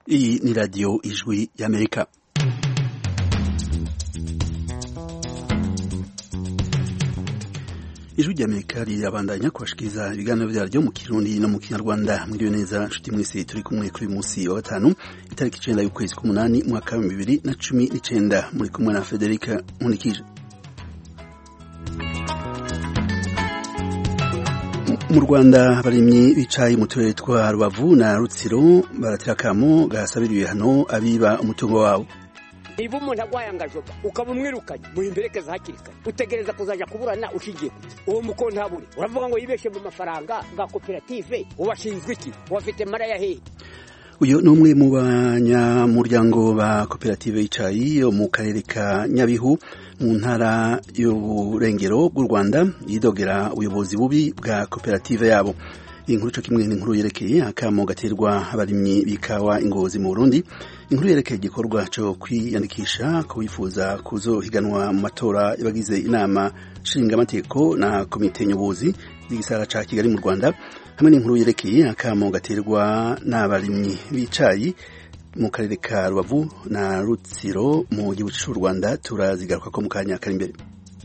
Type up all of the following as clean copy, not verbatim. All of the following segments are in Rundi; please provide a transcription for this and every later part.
Iyi ni radio Ijwi y'Amerika. Ijwi ry'Amerika rirabandanya kubashikiriza ibiganiro vyaryo mu Kirundi no mu Kinyarwanda. Mwiriwe neza nshuti mwese, turi kumwe kuri musi wa gatanu itariki 9 y'ukwezi k'umunani mwaka wa 2019. Muri kumwe na Federica Munikije. Mu Rwanda abarimyi bicaye mu turere twa Rubavu na Rutsiro baratira kamo gasabira ibihano abiba umutungo wabo. Niba umuntu agwayangajoba ukaba umwirukanye muhimberekeza hakirikanye utegereza kuzaja kuburana ushigiye uwo mukontaburi uravuga ngo yibeshe mu mafaranga ga koperative ubashinzwe iki wafite mara ya hehe. Uyu ni umwe mu banyamuryango ba koperative y'icayi yo mu karere ka Nyabihu mu ntara y'uburengero bw'u Rwanda yidogera ubuyobozi bubi bwa koperative yabo. Inkuru cyo kimwe n'inkuru yerekeye akamo gaterwa abarimyi bikawa Ingozi mu Burundi. Inkuru yerekeye igikorwa cyo kwiyandikisha ko wifuza kuzohiganwa mu matora y'abagize inama nshingamateko na komite nyobozi y'igisagara ca Kigali mu Rwanda, hamwe n'inkuru yerekeye akamo gaterwa n'abarimyi bicayi mu karere ka Rubavu na Rutsiro mu gihugu cy'u Rwanda. Turazigaruka ko mu kanya kari imbere.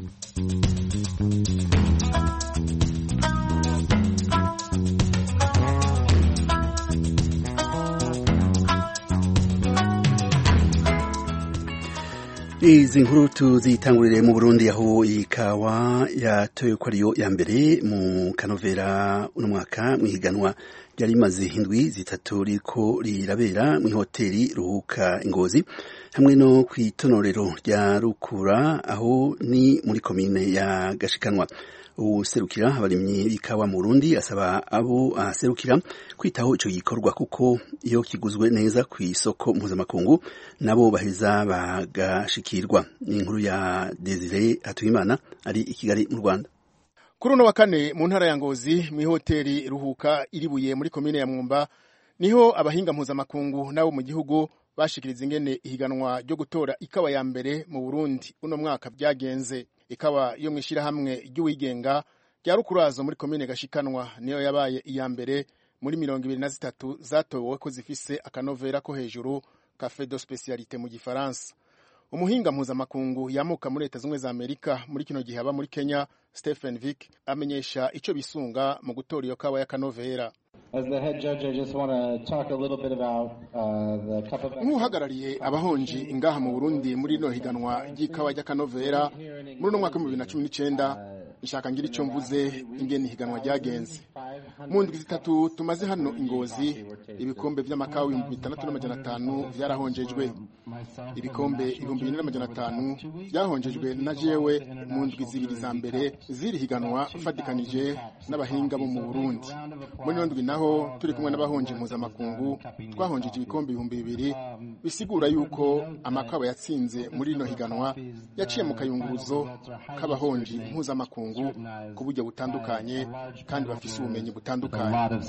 Izi nkuru tuzitangurire mu Burundi, aho ikawa yatoye ko ariyo ya mbere mu kanovera uno mwaka mwihiganwa ryari maze indwi zitatu riko rirabera mu hoteli Ruhuka Ingozi, hamwe no kwitonorero rya Rukura aho ni muri komine ya Gashikanwa. Userukira abarimyi bikawa mu Burundi asaba abo aserukira kwitaho ico gikorwa kuko iyo kiguzwe neza ku isoko mpuzamakungu nabo baheza bagashikirwa. Ni inkuru ya Desire Hatuyimana ari i Kigali mu Rwanda. Kuri uno wa kane mu ntara ya Ngozi mu hoteli Ruhuka iribuye muri komine ya Mwumba niho abahinga mpuzamakungu nabo mu gihugu bashikiriza ingene ihiganwa ryo gutora ikawa ya mbere mu Burundi uno mwaka byagenze. Ikawa yo mwishira hamwe ry'uwigenga rya Rukurazo muri komine Gashikanwa niyo yabaye iya mbere muri 23 zatowe ko zifise akanovera ko hejuru Café de Spécialité mu Gifaransa. Umuhinga mpuzamakungu yamuka muri Leta Zunze za Amerika muri kino gihe aba muri Kenya, Stephen Vick, amenyesha ico bisunga mu gutora iyo kawa ya kanovera. As the head judge, I just want to talk a little bit about the cup of Muhagarariye abahonji ingaha mu Burundi muri no higanwa ry'ikawa ya kanovera muri no mwaka 2019. Nshaka ngira ico mvuze ingene higanwa ryagenze. Mu ndwi zitatu tumaze hano Ingozi, ibikombe vy'amakawa 6500 vyarahonjejwe. Ibikombe 2500 vyahonjejwe na jewe mu ndwi zibiri za mbere ziri higanwa fatikanije n'abahinga bo mu Burundi. Muri ndwi naho turi kumwe n'abahonje mpuzamakungu twahonjeje ibikombe 2000, bisigura yuko amakawa yatsinze muri no higanwa yaciye mu kayunguruzo k'abahonje mpuzamakungu ku buryo butandukanye kandi bafise ubumenyi butandukanye.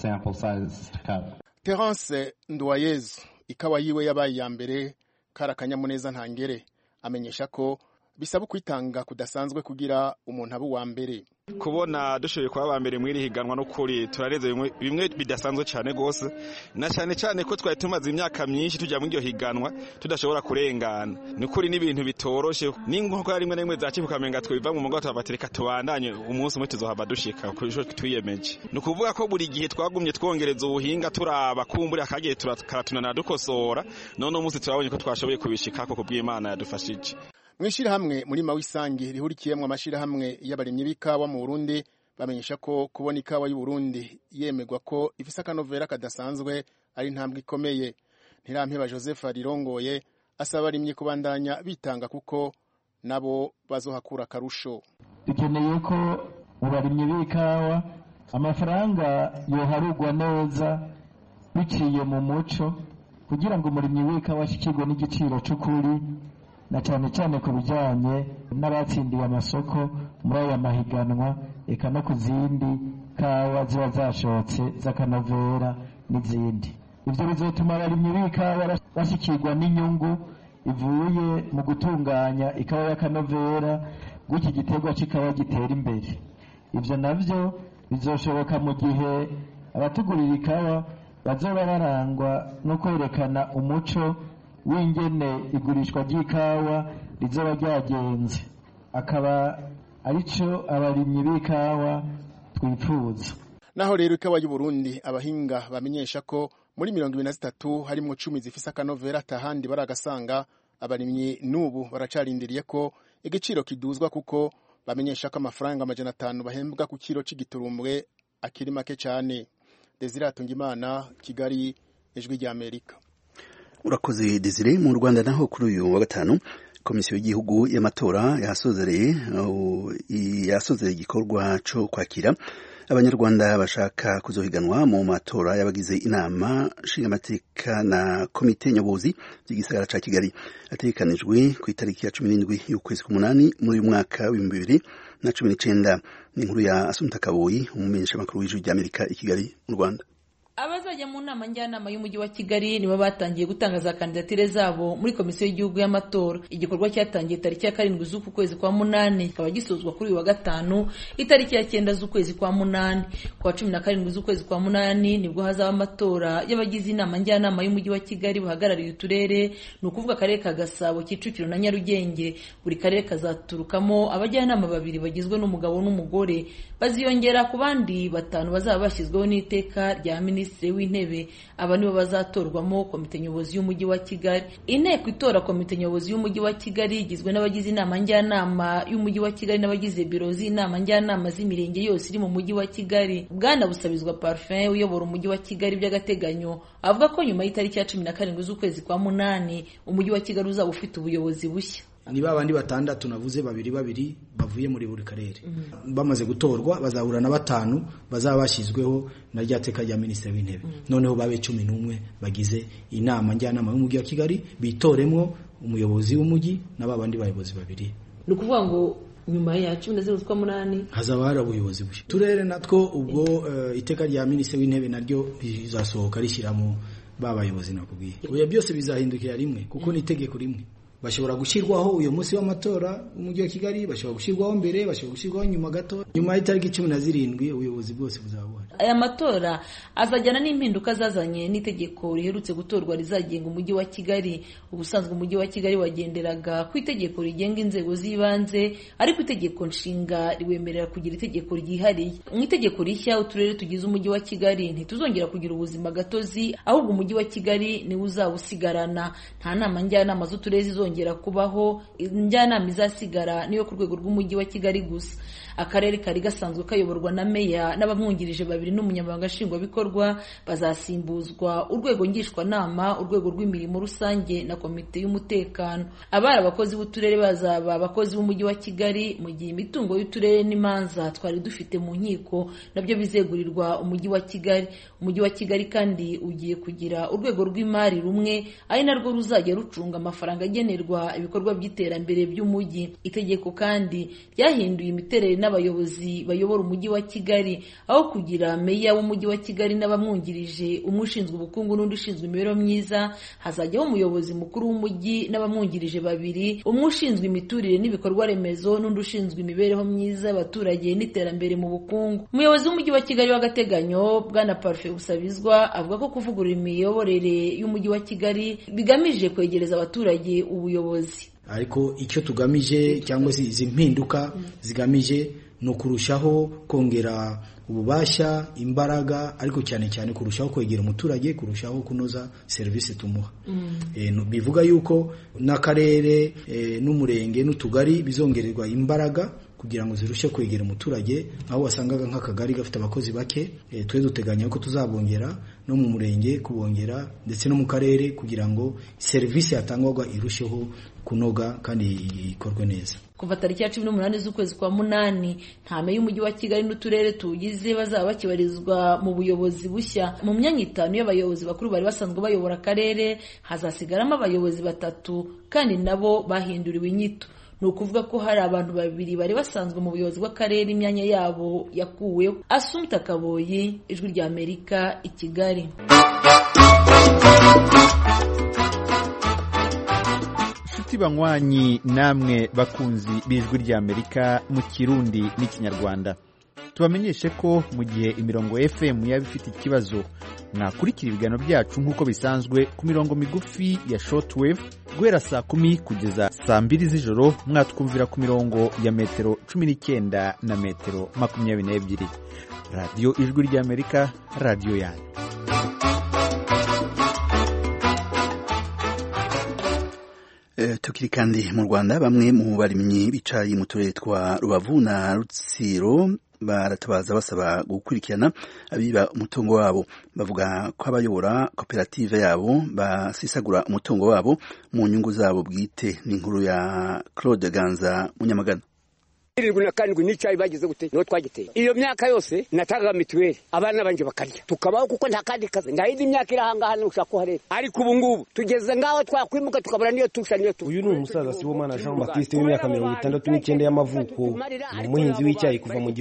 Terence Nduwayezu ikawa yiwe yabaye ya mbere karakanyamuneza ntangere, amenyesha ko bisaba kwitanga kudasanzwe kugira umuntu abu wa mbere. Kubona dushoboye kuba abambere mwiri higanwa no kuri turareze bimwe bidasanzwe cyane gose, na cyane ko twari tumaze imyaka myinshi tujya muri iryo higanwa tudashobora kurengana. Ni kuri n'ibintu bitoroshe n'inko rimwe na rimwe zakikukamenga twiva mu mugato abatereka tubandanye umunsi umwe tuzohaba dushika kuri cyo twiyemeje. Ni kuvuga ko buri gihe twagumye twongereza ubuhinga turaba kumbura akagiye turakatunana dukosora, none umunsi turabonye ko twashoboye kubishika ko kubw'Imana yadufashije. Mwishira hamwe muri Mawisangi rihurikiyemwe amashira hamwe y'abarimyi bikawa mu Burundi bamenyesha ko kubona ikawa y'u Burundi yemegwa ko ifise akanovera kadasanzwe ari ntambwe ikomeye. Ntirampeba Joseph Rirongoye asaba abarimyi kubandanya bitanga kuko nabo bazohakura karusho. Dukeneye ko mu barimyi bikawa amafaranga yoharugwa neza biciye mu muco kugira ngo umurimyi w'ikawa ashikirwe n'igiciro c'ukuri, na cyane ku bijyanye n'abatsindiye amasoko muri aya mahiganwa, eka no ku zindi kawa ziba zashotse z'akanovera n'izindi. Ibyo bizotuma abarimyi b'ikawa bashyikirwa n'inyungu ivuye mu gutunganya ikawa y'akanovera gutyo igiterwa cy'ikawa gitera imbere. Ibyo navyo bizoshoboka mu gihe abatugurira ikawa bazoba barangwa no kwerekana umuco w'ingene igurishwa ry'ikawa rizoba ryagenze, akaba arico abarimyi b'ikawa twifuza. Naho rero ikawa y'u Burundi abahinga bamenyesha ko muri 23 harimo 10 zifise akanovera tahandi baragasanga, abarimyi nubu baracarindiriye ko igiciro kiduzwa kuko bamenyesha ko amafaranga 500 bahembwa ku kilo c'igiturumbwe akiri make cyane. Desire Atungimana, Kigali, Ijwi rya Amerika. Urakoze Desire. Mu Rwanda naho kuri uyu wa gatanu komisiyo y'igihugu y'amatora yasozereye igikorwa cyo kwakira abanyarwanda bashaka kuzohiganwa mu matora y'abagize inama nshingamateka na komite nyobozi y'igisagara ca Kigali, ategekanijwe ku itariki ya 17 y'ukwezi k'umunani muri uyu mwaka wa 2019. Ni inkuru ya Asumta Kaboyi, umumenyesha makuru w'Ijwi rya Amerika i Kigali mu Rwanda. Abazajya mu nama njyanama y'umujyi wa Kigali nibo batangiye gutangaza kandidatire zabo muri komisiyo y'igihugu y'amatora. Igikorwa cyatangiye tariki ya 7 z'uku kwezi kwa 8 kikaba gisozwa kuri uyu wa gatanu itariki ya 9 z'ukwezi kwa 8. Kwa 17 z'ukwezi kwa 8 nibwo hazaba amatora y'abagize inama njyanama y'umujyi wa Kigali bahagarariye uturere, ni ukuvuga akarere ka Gasabo, Kicukiro na Nyarugenge. Buri karere kazaturukamo abajyanama babiri bagizwe n'umugabo n'umugore, baziyongera ku bandi 5 bazaba bashyizweho n'iteka rya Minisitiri w'Intebe. Aba nibo bazatorwamo komite nyobozi y'umujyi wa Kigali. Inteko itora komite nyobozi y'umujyi wa Kigali igizwe n'abagize inama njyanama y'umujyi wa Kigali n'abagize biro z'inama njyanama z'imirenge yose iri mu mujyi wa Kigali. Bwana Busabizwa Parfum uyobora umujyi wa Kigali by'agateganyo avuga ko nyuma y'itariki ya 17 z'ukwezi kwa 8 umujyi wa Kigali uzaba ufite ubuyobozi bushya. Ni babandi 6 navuze babiri bavuye muri buri karere. Bamaze gutorwa bazahura na 5 bazaba bashyizweho na ryateka rya Minisitiri w'Intebe. Noneho babe 11 bagize inama njyanama y'umujyi wa Kigali bitoremwo umuyobozi w'umujyi na babandi bayobozi babiri. Ni ukuvuga ngo nyuma ya 17 z'ukwa 8 hazaba hari ubuyobozi bushya. Turere natwo ubwo iteka rya Minisitiri w'Intebe naryo bizasohoka rishyiramo babayobozi nakubwiye. Oya byose bizahindukira rimwe kuko ni itegeko rimwe. Bashobora gushyirwaho uyu munsi w'amatora umujyi wa Kigali, bashobora gushyirwaho mbere, bashobora gushyirwaho nyuma gato. Nyuma y'itariki 17 ubuyobozi bwose buzabona. Aya matora azajyana n'impinduka zazanye n'itegeko riherutse gutorwa rizagenga umujyi wa Kigali. Ubusanzwe umujyi wa Kigali wagenderaga ku itegeko rigenga inzego z'ibanze, ariko itegeko nshinga riwemerera kugira itegeko ryihariye. Mu itegeko rishya uturere tugize umujyi wa Kigali ntituzongera kugira ubuzima gatozi, ahubwo umujyi wa Kigali ni uzawusigarana. Nta nama njyanama z'uturere ngera kubaho, njyanama izasigara niyo ku rwego rw'umujyi wa Kigali gusa. Akarere kari gasanzwe kayoborwa na meya n'abamwungirije 2 n'umunyamabanga nshingwabikorwa bazasimbuzwa urwego ngishwanama, urwego rw'imirimo rusange na komite y'umutekano. Abari abakozi b'uturere bazaba abakozi b'umujyi wa Kigali, mu gihe imitungo y'uturere n'imanza twari dufite mu nkiko nabyo bizegurirwa umujyi wa Kigali. Umujyi wa Kigali kandi ugiye kugira urwego rw'imari rumwe ari narwo ruzajya rucunga amafaranga agenerwa ibikorwa by'iterambere by'umujyi. Itegeko kandi ryahinduye imiterere n'abayobozi bayobora umujyi wa Kigali, aho kugira meya w'umujyi wa Kigali n'abamwungirije, umwe ushinzwe ubukungu n'undi ushinzwe imibereho myiza, hazajyaho umuyobozi mukuru w'umujyi n'abamwungirije 2, umwe ushinzwe imiturire n'ibikorwa remezo n'undi ushinzwe imibereho myiza y'abaturage n'iterambere mu bukungu. Umuyobozi w'umujyi wa Kigali w'agateganyo Bwana Parfum Busabizwa avuga ko kuvugurura imiyoborere y'umujyi wa Kigali bigamije kwegereza abaturage ubuyobozi. Ariko icyo tugamije cyangwa se izi mpinduka zigamije no kurushaho kongera ububasha, imbaraga, ariko cyane cyane kurushaho kwegera umuturage, kurushaho kunoza service tumuha. Bivuga yuko n'akarere n'umurenge n'utugari bizongererwa imbaraga kugira ngo zirushe kwegera umuturage. Aho wasangaga nk'akagari gafite abakozi bake, twe duteganya ko tuzabongera no mu murenge kubongera, ndetse no mu karere kugira ngo service yatangwaga irusheho kunoga kandi ikorwe neza. Kuva tariki ya 18 z'ukwezi kwa 8 ntame y'umujyi wa Kigali n'uturere tugize bazaba bakibarizwa mu buyobozi bushya. Mu myanya 5 y'abayobozi bakuru bari basanzwe bayobora akarere hazasigaramo abayobozi 3 kandi nabo bahinduriwe inyito. Ni ukuvuga ko hari abantu 2 bari basanzwe mu buyobozi bw'akarere imyanya yabo yakuweho. Asumta Kaboyi, Ijwi rya Amerika i Kigali. Banywanyi namwe bakunzi b'Ijwi rya Amerika mu Kirundi n'Ikinyarwanda, tubamenyeshe ko mu gihe imirongo FM yaba ifite ikibazo mwakurikira ibiganiro byacu nk'uko bisanzwe ku mirongo migufi ya shortwave guhera saa 10 kugeza saa 2 z'ijoro, mwatwumvira ku mirongo ya metero 19 na metero 22. Radio Ijwi ry'Amerika, radio yanyu. Tukiri kandi mu Rwanda, bamwe mu barimyi bicaye mu turere twa Rubavu na Rutsiro baratabaza basaba gukurikirana abiba umutungo wabo. Bavuga ko abayobora koperative yabo basisagura umutungo wabo mu nyungu zabo bwite. Ni inkuru ya Claude Ganza Munyamagana. 77 n'icyayi bagize gute no twagiteye. Iyo myaka yose natanga mituweli abana banje bakarya tukabaho kuko nta kandi kaze ndahindi imyaka irahangana ushaka harera. Ariko ubu ngubu tugeze ngaho twakwimuka tukabura niyo tusha niyo tu. Uyu ni umusaza Sibomana Jean Baptiste w'imyaka 69 y'amavuko, umuhinzi w'icyayi kuva mu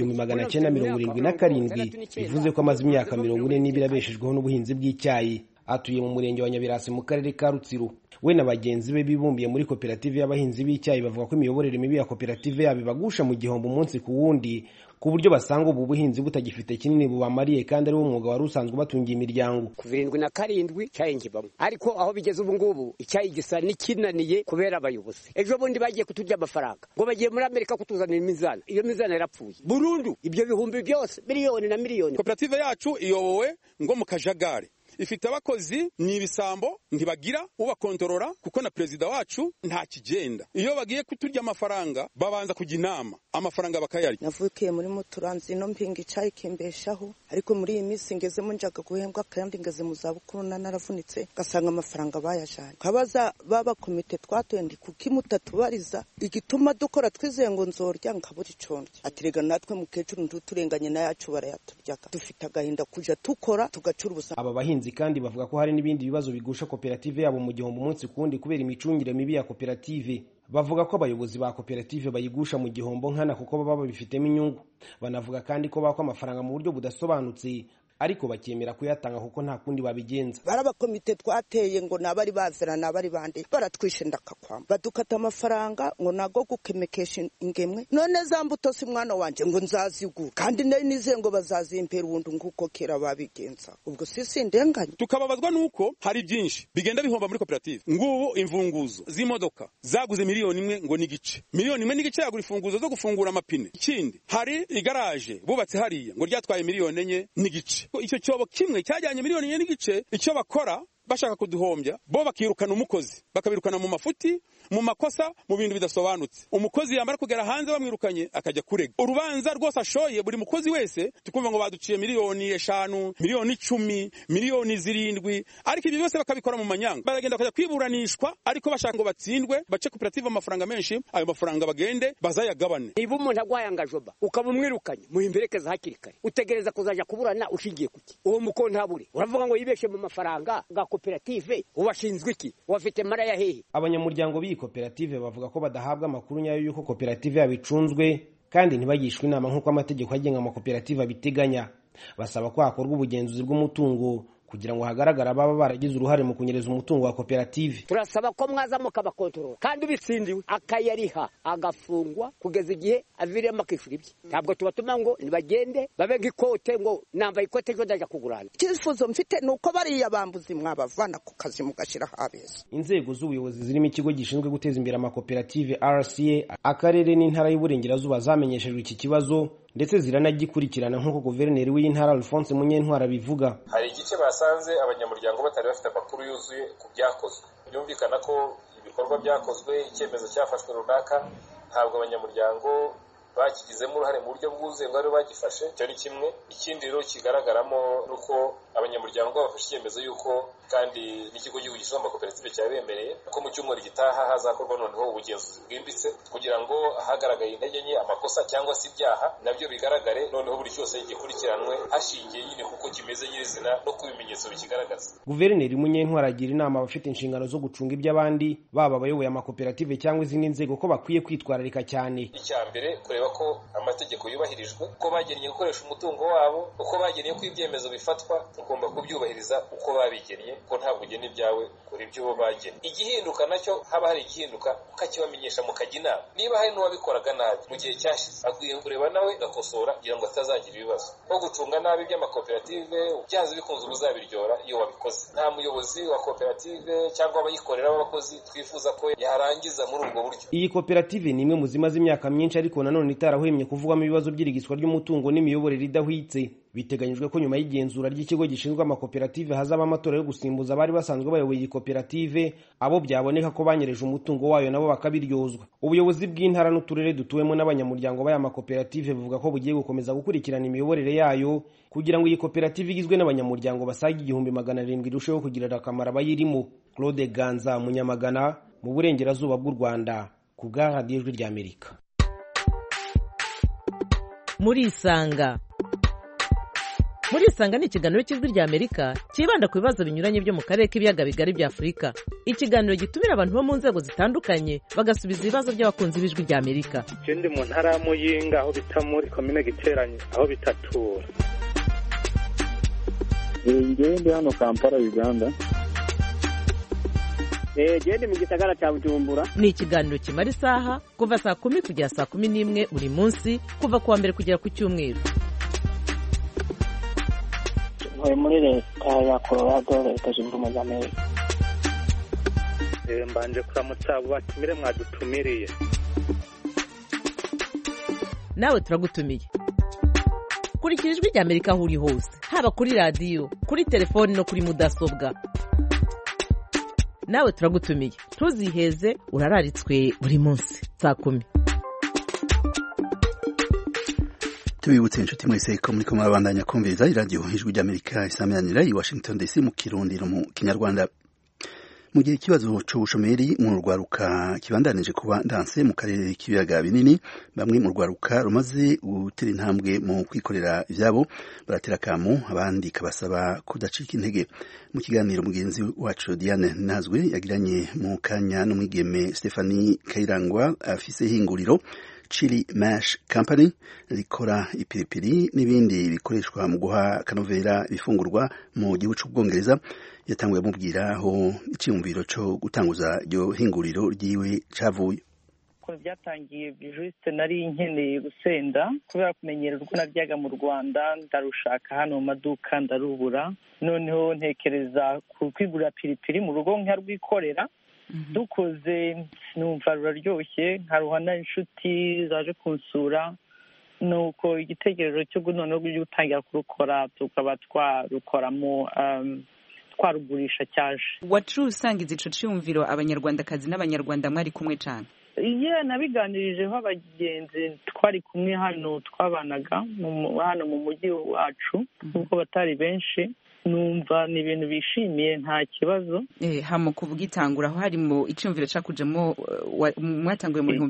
1977, bivuze ko amaze imyaka 40 abeshejweho n'ubuhinzi bw'icyayi. Atuye mu murenge wa Nyabirasi mu karere ka Rutsiro. We na bagenzi be bibumbiye muri koperative y'abahinzi b'icyayi bavuga ko imiyoborere mibi ya koperative yabo ibagusha mu gihombo umunsi ku wundi, ku buryo basanga ubu buhinzi butagifite kinini bubamariye kandi ari wo mwuga wari usanzwe batungiye imiryango. Ku 77 cyayi ngibamo, ariko aho bigeze ubu ngubu icyayi gisa n'ikinaniye kubera abayobozi. Ejo bundi bagiye kuturya amafaranga ngo bagiye muri Amerika kutuzanira imizana. Iyo mizana yarapfuye burundu, ibyo bihumbi byose miliyoni na miliyoni. Koperative yacu iyobowe ngo mu kajagari, ifite abakozi ni ibisambo, ntibagira ubakontorora kuko na perezida wacu nta kigenda. Iyo bagiye kuturya amafaranga babanza kujya inama, amafaranga bakayarya. Navukiye muri Muturanzi no mpinga icyayi kimbeshaho, ariko muri iyi minsi ngezemo njaga guhembwa kandi ngeze mu zabukuru naravunitse, gasanga amafaranga bayajanye. Kabaza baba komite twatende kuki mutatubariza igituma dukora twizeye ngo nzorya nkabura icondo. Atirega natwe mukecuru nduturenganye na yacu barayaturyaga. Dufite agahinda kuja tukora tugacura ubusa. Aba bahinzi kandi bavuga ko hari n'ibindi bibazo bigusha koperative yabo mu gihombo umunsi kundi kubera imicungire mibi ya koperative. Bavuga ko abayobozi ba koperative bayigusha mu gihombo nkana kuko baba babifitemo inyungu. Banavuga kandi ko bakwa amafaranga mu buryo budasobanutse, ariko bakemera kuyatanga kuko nta kundi babigenza. Barabakomite twateye ngo nabari bazera nabari bande baratwishe ndakakwamba, badukata amafaranga ngo nago gukemekesha ingemwe. None za mbuto si mwana wanje ngo nzazigura kandi nize ngo bazazimpera ubundi nguko kera babigenza. Ubwo sisi ndenganye. Tukababazwa nuko hari byinshi bigenda bihomba muri koperative. Ngubu imfunguzo z'imodoka zaguze miliyoni 1 ngo nigice. Miliyoni 1 nigice yagura imfunguzo zo gufungura amapine. Ikindi hari igaraje bubatse hariya ngo ryatwaye miliyoni 4 nigice. Icyo cyobo kimwe cyajyanye miliyoni 4 n'igice. Icyo bakora bashaka kuduhombya, bo bakirukana umukozi, bakabirukana mu mafuti, mu makosa, mu bintu bidasobanutse. Umukozi yamara kugera hanze bamwirukanye akajya kurega. Urubanza rwose ashoye buri mukozi wese tukumva ngo baduciye miliyoni 5, miliyoni 10, miliyoni 7, ariko ibi byose bakabikora mu manyanga. Baragenda bakajya kwiburanishwa, ariko bashaka ngo batsindwe, bace koperative amafaranga menshi, ayo mafaranga bagende bazayagabane. Niba umuntu agwayanga joba ukaba umwirukanye muhimberekeza hakiri kare, utegereza kuzaja kuburana ushingiye kuki? Uwo mukontabure uravuga ngo yibeshe mu mafaranga ga koperative, ubashinzwe iki? Wafite mara ya hehe? Abanyamuryango b'iyi koperative bavuga ko badahabwa amakuru nyayo y'uko koperative yabicunzwe kandi ntibagishwe inama nk'uko amategeko agenga amakoperative abiteganya. Basaba ko hakorwa ubugenzuzi bw'umutungo kugira ngo hagaragara baba baragize uruhare mu kunyereza umutungo wa koperative. Turasaba ko mwaza mukabakontorora kandi bitsindiwe akayariha agafungwa kugeza igihe aviremo akishura ibye. Ntabwo tubatuma ngo nibagende babe nk'ikote ngo nambaye ikote cyo ndaja kugurana. Cyifuzo mfite nuko bariya bambuzi mwabavana ku kazi mugashira habeza. Inzego z'ubuyobozi zirimo ikigo gishinzwe guteza imbere amakoperative RCA, akarere n'intara y'Uburengerazuba zamenyeshejwe iki kibazo ndetse ziranagikurikirana nk'uko guverineri w'intara Alphonse Munyentwara bivuga. Hari igice basanze abanyamuryango batari bafite amakuru yuzuye ku byakozwe. Byumvikana ko ibikorwa byakozwe, icyemezo cyafashwe runaka, ntabwo abanyamuryango bakigizemo uruhare mu buryo bwuzuye ngo ari bagifashe. Cyo ni kimwe. Ikindi rero kigaragaramo nuko abanyamuryango bafashe icyemezo yuko kandi n'ikigo cy'igihugu gishinzwe amakoperative cyabemereye ko mu cyumweru gitaha hazakorwa noneho ubugenzuzi bwimbitse kugira ngo ahagaragaye intege nke, amakosa cyangwa se ibyaha nabyo bigaragare, noneho buri cyose gikurikiranwe hashingiye nyine kuko kimeze nyirizina no ku bimenyetso bikigaragaza. Guverineri Munyentwara agira inama abafite inshingano zo gucunga iby'abandi, baba abayoboye amakoperative cyangwa izindi nzego, ko bakwiye kwitwararika cyane. Icya mbere kureba kureba ko amategeko yubahirijwe, uko bagennye gukoresha umutungo wabo, uko bagennye ko ibyemezo bifatwa, ugomba kubyubahiriza uko babigennye, ko ntabwo ugena ibyawe kuri ibyo bo bagennye. Igihinduka nacyo, haba hari igihinduka ukakibamenyesha mukajya inama. Niba hari n'uwabikoraga nabi mu gihe cyashize, akwiye kureba nawe agakosora kugira ngo atazagira ibibazo. Nko gucunga nabi by'amakoperative, byanze bikunze uzabiryora iyo wabikoze. Nta muyobozi wa koperative cyangwa abayikorera b'abakozi twifuza ko yarangiza muri ubwo buryo. Iyi koperative ni imwe mu zimaze imyaka myinshi ariko nanone itarahwemye kuvugwamo ibibazo by'irigiswa ry'umutungo n'imiyoborere idahwitse. Biteganyijwe ko nyuma y'igenzura ry'ikigo gishinzwe amakoperative hazaba amatora yo gusimbuza abari basanzwe bayoboye iyi koperative, abo byaboneka ko banyereje umutungo wayo nabo bakabiryozwa. Ubuyobozi bw'intara n'uturere dutuwemo n'abanyamuryango b'aya makoperative buvuga ko bugiye gukomeza gukurikirana imiyoborere yayo kugira ngo iyi koperative igizwe n'abanyamuryango basaga 700 irusheho kugirira akamaro abayirimo. Claude Ganza, Munyamagana, mu burengerazuba bw'u Rwanda, ku bwa Radio Ijwi ry'Amerika. Murisanga ni ikiganiro cy'Ijwi ry'Amerika kibanda ku bibazo binyuranye byo mu karere k'ibiyaga bigari bya Afurika. Ikiganiro gitumira abantu bo mu nzego zitandukanye bagasubiza ibibazo by'abakunzi b'Ijwi ry'Amerika. Ndi mu ntara ya Muyinga, aho bita muri komine Giteranyi, aho bitatura. Ndi hano Kampala, Uganda. Ndi mu gisagara cya Bujumbura. Ni ikiganiro kimara isaha kuva saa 10 kugera saa 11 buri munsi, kuva kuwa mbere kugera ku cyumweru. Muri leta ya Colorado, leta zunze ubumwe za Amerika. Mbanje kuramutsa abo batumire mwadutumiriye. Nawe turagutumiye. Kurikira Ijwi ry'Amerika aho uri hose, haba kuri radio, kuri telefone no kuri mudasobwa. Nawe turagutumiye. Ntuziheze, urararitswe buri munsi saa 10. Tubibutse inshuti mwese ko muri kumwe abandanya kumviriza radio Ijwi ry'Amerika isameranira i Washington DC mu Kirundi no mu Kinyarwanda. Mu gihe ikibazo c'ubushomeri mu rwaruka kibandanije kuba ndanse mu karere k'ibiyaga binini, bamwe mu rwaruka rumaze gutera intambwe mu kwikorera ivyabo baratera kamo, abandi kabasaba kudacika intege. Mu kiganiro mugenzi wacu Diane Nazwe yagiranye mu kanya n'umwigeme Stephanie Kairangwa afise hinguriro Chili Mash Company rikora ipiripiri n'ibindi bikoreshwa mu guha kanovera bifungurwa mu gihugu c'Ubwongereza. Yatanguye mubwira aho icyumviro cyo gutanguza iryo hinguriro ryiwe cavuye. Ko byatangiye juste nari nkeneye gusenda kubera kumenyera uko nabyaga mu Rwanda, ndarushaka hano mu maduka ndarubura, noneho ntekereza kwigurira piripiri mu rugo nkarwikorera. Dukoze numva ruraryoshye, nkaruhana inshuti zaje kunsura, nuko igitekerezo cyo noneho gutangira kurukora tukaba twarukoramo twarugurisha cyaje. Wacu usangiza ico cyumviro abanyarwandakazi n'abanyarwanda mwari kumwe cyane? Nabiganirijeho abagenzi twari kumwe hano twabanaga hano mu mujyi wacu, nubwo batari benshi. Numva ni ibintu bishimiye, nta kibazo. Hamo kubwitangura aho hari mu icyumviro cyakujemo mwatanguye mu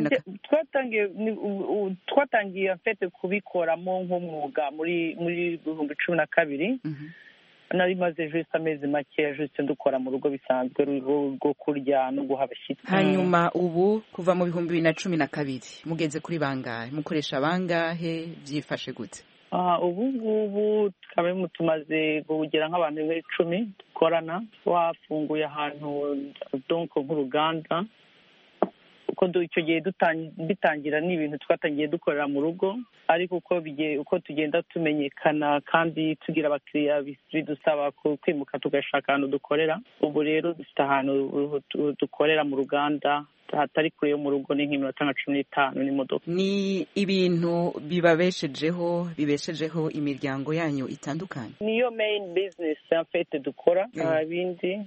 2010. Twatangiye afite kubikoramo nk'umwuga muri 2012. Nari maze juste amezi make juste dukora mu rugo bisanzwe rwo kurya no guha abashyitsi. Hanyuma ubu kuva mu 2012 mugeze kuri bangahe, mukoresha bangahe, byifashe gute? Ubu ngubu tukaba tumaze kugera nk'abantu 10 dukorana, wafunguye ahantu donc nk'uruganda. Uko icyo gihe bitangira n'ibintu twatangiye dukorera mu rugo, ariko uko tugenda tumenyekana kandi tugira abakiriya bidusaba kwimuka tugashaka ahantu dukorera. Ubu rero dufite ahantu dukorera mu ruganda hatari kure yo mu rugo, ni nk'iminota 15 n'imodoka. Ni ibintu bibeshejeho imiryango yanyu itandukanye? Niyo main business en fait dukora. Ibindi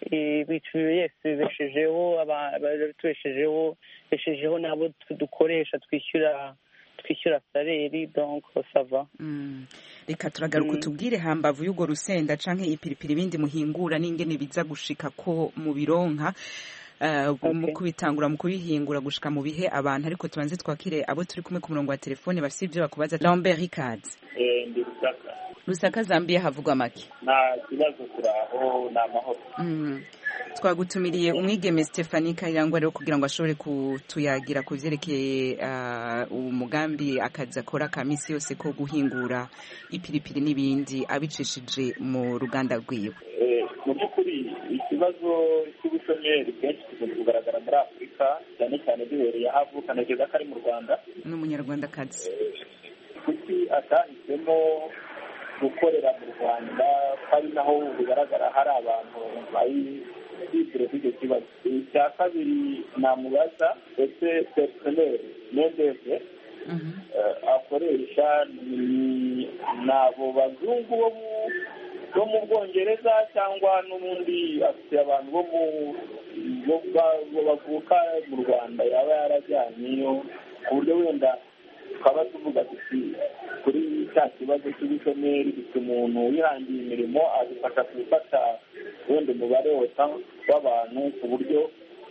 beshejeho nabo dukoresha twishyura saleri, donc ça va. Reka turagaruka tubwire hambavu y'ugo rusenda canke ipiripiri bindi muhingura n'ingene biza gushika ko mu bironka mu kubitangura mu kubihingura gushika mu bihe abantu, ariko tubanze twakire abo turi kumwe ku murongo wa telefone bafite ibyo bakubaza. Lambert Ricard, ndi Lusaka Zambia, havugwa make? Nta kibazo, turaho n'amahoro. twagutumiriye umwigeme Stephanie Kayirangwa rero kugira ngo ashobore kutuyagira ku vyerekeye umugambi akazi akora ka misi yose ko guhingura ipiripiri n'ibindi abicishije mu ruganda rwiwe. Mu by'ukuri ikibazo cy'ubushomeri kenshi kikunze kugaragara muri Afurika cyane cyane duhereye aho avuka nageza ko ari mu Rwanda n'umunyarwandakazi. Kuki atahisemo gukorera mu Rwanda ari naho bigaragara hari abantu bari kwibwira icyo kibazo. Icya kabiri namubaza ese personnel n'indege akoresha ni abo bazungu bo mu Bwongereza cyangwa n'ubundi afite abantu bo bavuka mu Rwanda yaba yarajyanyeyo ku buryo wenda twaba tuvuga tuti kuri cya kibazo cy'ubushomeri gifite umuntu wihangiye imirimo adufasha gufata wenda umubare wose w'abantu ku buryo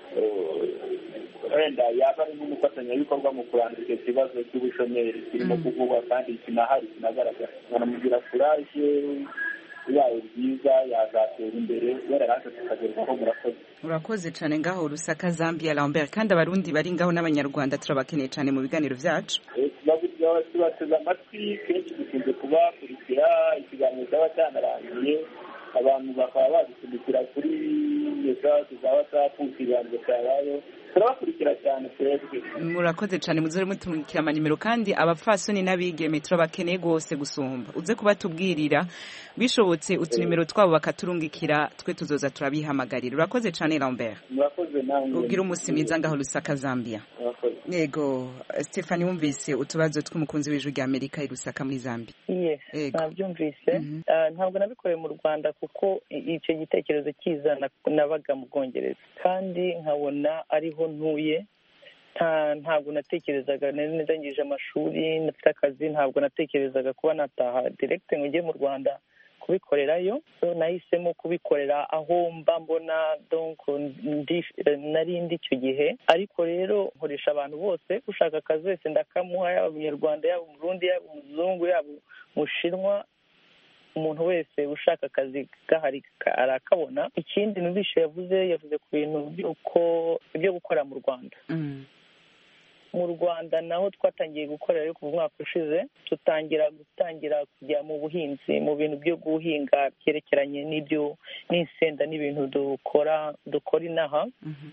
wenda yaba ari n'umufatanyabikorwa mu kurandura icyo kibazo cy'ubushomeri kirimo kuvugwa kandi kinahari kinagaragara. Nkanamugira kuraje bibaye byiza yazatera imbere yararanje tukagerwaho. Urakoze cyane ngaho Rusaka Zambia Lambert, kandi abarundi bari ngaho n'abanyarwanda turabakeneye cyane mu biganiro byacu. Tubateze amatwi kenshi dukunze kubakurikira ikiganiro cyaba cyanarangiye abantu bakaba badusubikira kuri message za WhatsApp ikiganiro cyabayo turabakurikira cyane twebwe. Murakoze cyane muzore mutumikira amanimero kandi abapfasoni n'abigeme turabakeneye gose gusumba uze kubatubwirira bishobotse utunimero twabo bakaturungikira twe tuzoza turabihamagarira. Urakoze cyane Lambert. Murakoze nawe. Ugira umusimiza ngaho Lusaka Zambia. Yego Stephanie wumvise utubazo tw'umukunzi w'ijwi rya Amerika i Lusaka muri Zambia. Yes, nabyumvise. Ntabwo nabikoreye mu Rwanda kuko icyo gitekerezo kizana nabaga mu Bwongereza kandi nkabona ariho ntuye. Ntabwo natekerezaga ndangije amashuri nafite akazi, ntabwo natekerezaga kuba nataha direct ngo njye mu Rwanda kubikorerayo. So nahisemo kubikorera aho mba mbona donc nari ndi icyo gihe. Ariko rero nkoresha abantu bose ushaka akazi wese ndakamuha, yaba umunyarwanda yaba umurundi yaba umuzungu yaba umushinwa, umuntu wese ushaka akazi gahari arakabona. Ikindi numvishe yavuze ku bintu byo gukora mu Rwanda. Mu Rwanda naho twatangiye gukorera ariko mu mwaka ushize gutangira kujya mu buhinzi, mu bintu byo guhinga byerekeranye n'insenda n'ibintu dukora inaha.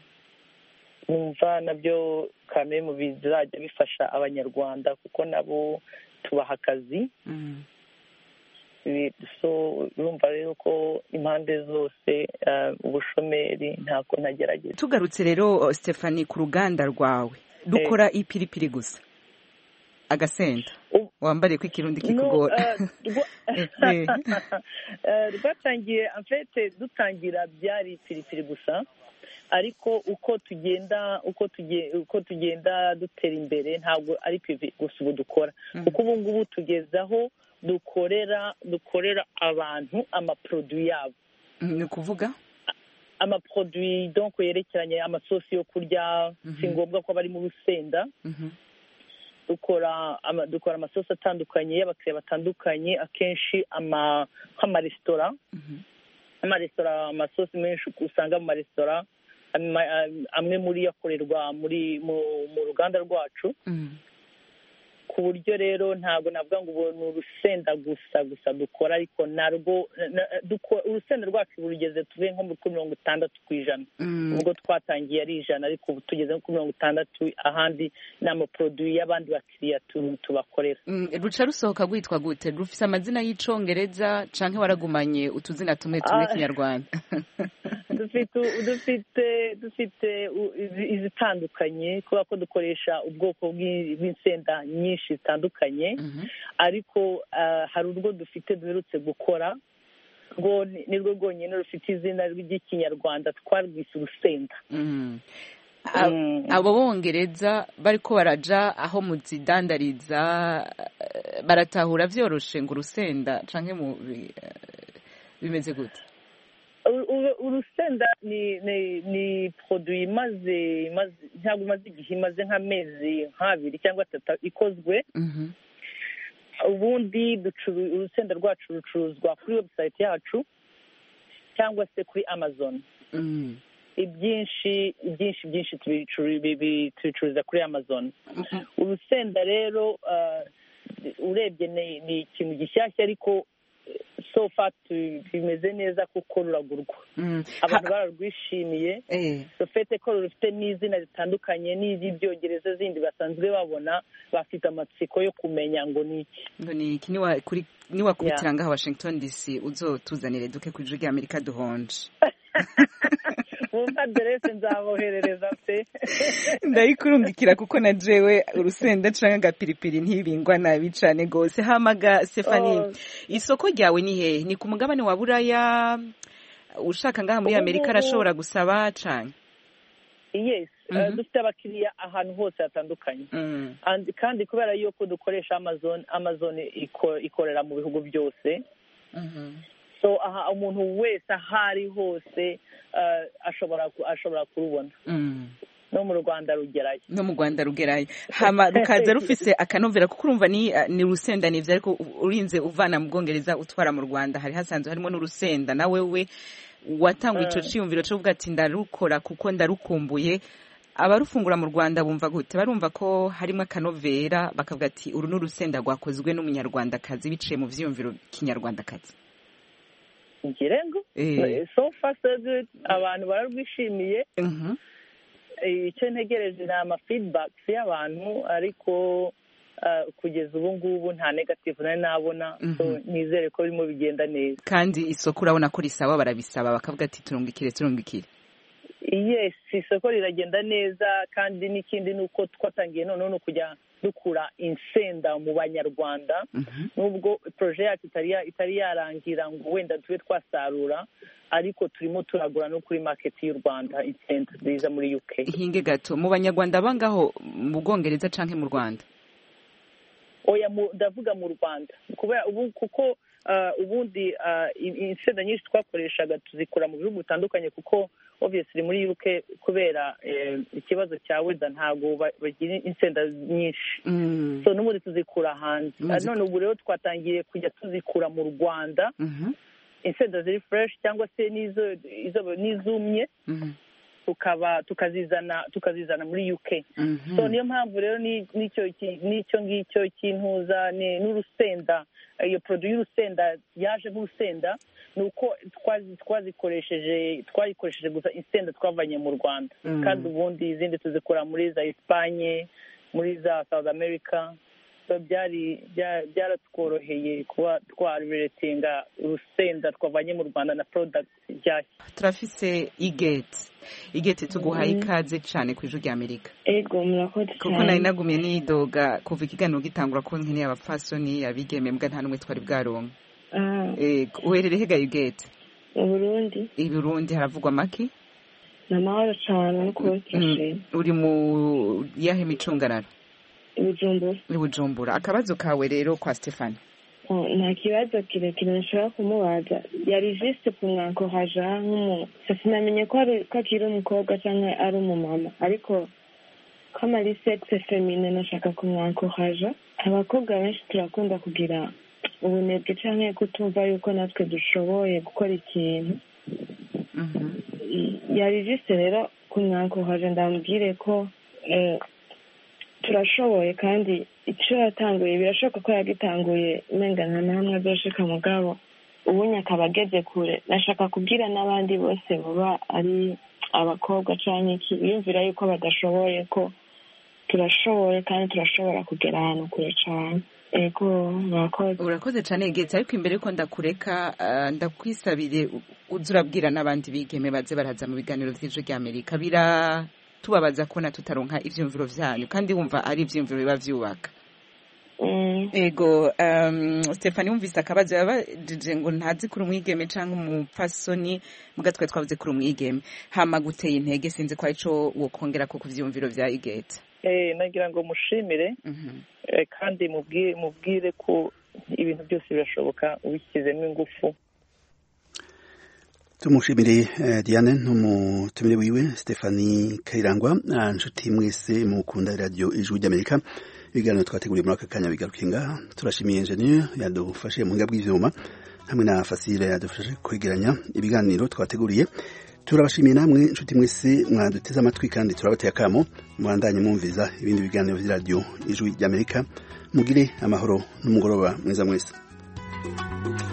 Numva nabyo kamwe mu bizajya bifasha abanyarwanda kuko nabo tubaha akazi. So urumva rero ko impande zose ubushomeri ntako ntagerageza. Tugarutse rero Stephanie ku ruganda rwawe dukora ipiripiri gusa agasenda wambare ko ikirundi kikugora. Rwatangiye amfete dutangira byari ipiripiri gusa, ariko uko tugenda dutera imbere ntabwo ari pipiri gusa ubu dukora kuko ubu ngubu tugezaho dukorera abantu amaproduit yabo. Ni ukuvuga amaproduit donc yerekeranye amasosi yo kurya, si ngombwa ko bari mu rusenda. dukora amasosi atandukanye y'abakiriya batandukanye, akenshi nk'amaresitora amasosi menshi usanga mu maresitora amwe muri yakorerwa mu ruganda rwacu. Ku buryo rero ntabwo navuga ngo ubu ni urusenda gusa dukora, ariko narwo urusenda rwacu rugeze tuve nko muri 60%. ubwo twatangiye ari 100 ariko ubu tugeze nko 60%, ahandi ni amaproduit y'abandi bakiriya tubakorera. Ruca rusohoka rwitwa gute? Rufise amazina y'icongereza canke waragumanye utuzina tumwe kinyarwanda? dufite izitandukanye kubera ko dukoresha ubwoko bw'insenda nyinshi zitandukanye, ariko hari urwo dufite duherutse gukora ngo nirwo rwonyine rufite izina ry'ikinyarwanda twarwise urusenda. Abo bongereza bariko baraja aho muzidandariza baratahura vyoroshe ngo urusenda canke bimeze gute? Urusenda ni produit ntabwo imaze igihe, imaze nk'amezi 2 cyangwa 3 ikozwe. Ubundi urusenda rwacu rucuruzwa kuri website yacu, cyangwa se kuri Amazon. ibyinshi tubicururiza kuri Amazon. Urusenda rero urebye ni ikintu gishyashya ariko so far bimeze neza kuko ruragurwa, abantu bararwishimiye. Rufite ko rufite n'izina ritandukanye n'ibyongereza zindi basanzwe babona, bafite amatsiko yo kumenya ngo ni iki. Niwakubitira ngaha Washington DC uzotuzanire duke ku ijwi ry'Amerika duhonje. Wumva aderese nzaboherereza pe. Ndayikurungikira kuko na jewe urusenda canke agapiripiri ntibingwa nabi cane gose. Hamaga Stephanie, isoko ryawe ni hehe? Ni ku mugabane wa Buraya? Ushaka ngaha muri Amerika arashobora gusaba canke? Yes, dufite abakiriya ahantu hose hatandukanye. Kandi kubera yuko dukoresha Amazon ikorera mu bihugu byose. So aha umuntu wese ahari hose ashobora kurubona. No mu Rwanda rugerayo. Hama rukaza rufise akanovera kuko urumva ni urusenda nivyo, ariko urinze uvana mu Bwongereza utwara mu Rwanda hari hasanzwe harimo n'urusenda. Na wewe watanga ico ciyumviro cyo kuvuga ati ndarukora kuko ndarukumbuye. Abarufungura mu Rwanda bumva gute? Barumva ko harimo akanovera bakavuga ati uru n'urusenda rwakozwe n'umunyarwandakazi biciye mu vyiyumviro kinyarwandakazi. Ngirengo so far so good, abantu bararwishimiye. Icyo ntegereje ni ama feedbacks y'abantu, ariko kugeza ubu ngubu nta negative nari nabona. So nizere ko birimo bigenda neza. Kandi isoko urabona ko risaba, barabisaba bakavuga ati turungikire. Yes, isoko riragenda neza, kandi n'ikindi nuko twatangiye noneho no kujya dukura insenda mu banyarwanda. Nubwo projet yacu itari yarangira ngo wenda tube twasarura, ariko turimo turagura no kuri market y'u Rwanda insenda ziza muri UK. Hinge gato mu banyarwanda bangaho mu Bwongereza canke mu Rwanda? Oya, ndavuga mu Rwanda, kubera kuko ubundi insenda nyinshi twakoreshaga tuzikura mu bihugu bitandukanye, kuko obviously muri UK kubera ikibazo cya weather ntago bagira insenda nyinshi. So n'ubundi tuzikura hanze. None ubu rero twatangiye kujya tuzikura mu Rwanda, insenda ziri fresh cyangwa se n'izumye, tukazizana muri UK. So niyo mpamvu rero n'icyo ngicyo cy'intuza n'urusenda, iyo produit y'urusenda yaje nk'urusenda, nuko twayikoresheje gusa insenda twavanye mu Rwanda. Kandi ubundi izindi tuzikora muri za Espagne, muri za South America. So byaratworoheye kuba twariretinga urusenda twavanye mu Rwanda na product nshyashya. Turafise igete tuguhaye ikaze cyane ku ijwi ry'Amerika. Ego murakoze cyane. Kuko nari nagumye nidoga kuva ikiganiro gitangura ko nkeneye abapfasoni abigeme mbwa nta numwe twari bwaronka. Ego uherereye hega igete? Mu Burundi. I Burundi haravugwa maki? Namahoro cyane no kubashimira. Uri mu yahe micungararo? Bujumbura. Akabazo kawe rero kwa Stephanie? Nta kibazo kirekire nshobora kumubaza. Yari juste kumwankoraja sinamenye ko akiri umukobwa cyangwa ari umumama, ariko kama ari sexe féminin nashaka kumwankoraja. Abakobwa benshi turakunda kugira ubunebwe cyangwa kutumva yuko natwe dushoboye gukora ikintu. Yari juste rero kumwankoraja, ndamubwire ko turashoboye, kandi icyo yatanguye birashoboka ko yagitanguye mengana na hamwe azoshika mugabo ubunya akaba ageze kure. Nashaka kubwira n'abandi bose baba ari abakobwa canke iki biyumvira yuko badashoboye ko turashoboye, kandi turashobora kugera ahantu kure cane. Ego urakoze cane Getse, ariko imbere yuko ndakureka ndakwisabire uzurabwira n'abandi bigeme baze baraza mu biganiro vy'ijwi ry'Amerika. Tubabaza ko na tutaronka ivyumviro vyanyu, kandi wumva ari ivyumviro biba vyubaka. Ego Stephanie, wumvise akabazo yabajije ngo ntazi kuri umwigeme canke umupfasoni, muga twe twavuze kuri umwigeme. Hama guteye intege, sinzi ko ico wokongera ko kuvyumviro vya Igete. Nagira ngo mushimire, kandi mubwire ko ibintu byose birashoboka ubishyizemo ingufu. Tumushimire Diane n'umutumire wiwe Stephanie Kayirangwa. Nshuti mwese mukunda radio Ijwi ry'Amerika, ibiganiro twateguriye muri aka kanya bigarukinga. Turashimiye engineer yadufashe mu ngabwi vyuma. hamwe na Fasile yadufashe kwegeranya ibiganiro twateguriye. Turabashimiye namwe inshuti mwese mwaduteze amatwi kandi turabateye akamo mwandanye mwumviza ibindi biganiro vy'iradio Ijwi ry'Amerika. Mugire amahoro n'umugoroba mwiza mwese.